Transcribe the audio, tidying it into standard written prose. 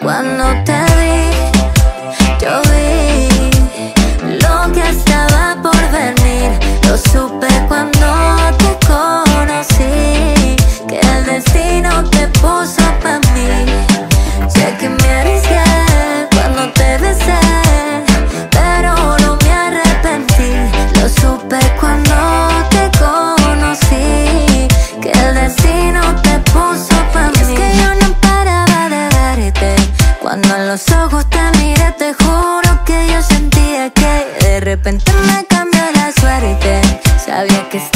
Cuando te vi, yo vi lo que estaba por venir. Lo supe cuando te conocí, que el destino te puso pa' mí. Sé que me arriesgué cuando te besé, pero no me arrepentí. Lo supe cuando te conocí, que el destino te puso pa' mí. Y es que yo no paraba de verte. Cuando en los ojos te miré, te juro que yo sentía que de repente me